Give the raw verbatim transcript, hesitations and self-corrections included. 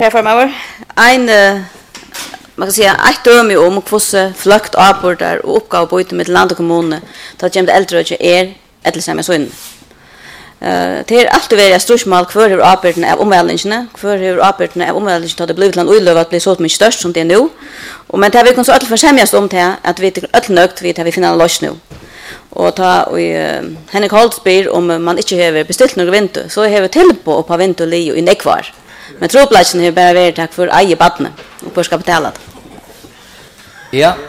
Herr Farmauer, en, uh, man kan säga, ett döme om hur flökt avbordar och uppgav på ut med land och kommune, då kommer det äldre och är eller som jag så in. Uh, det är alltid väldigt strussmål kvar hur avbordene av omväldningarna, kvar hur avbordene av omväldningarna det blivit land ullöv att bli så mycket störst som det är nu. Och men det har vi kan så alla försämjas om det att vi är alla nögt vi har vi finna lös nu. Och ta och uh, Henrik Holtzberg om man inte har beställt några vinter så har vi till på på vinter li och i nekvar. Men troplatsen har bara varit tack för eget badne och på ska betala. Ja,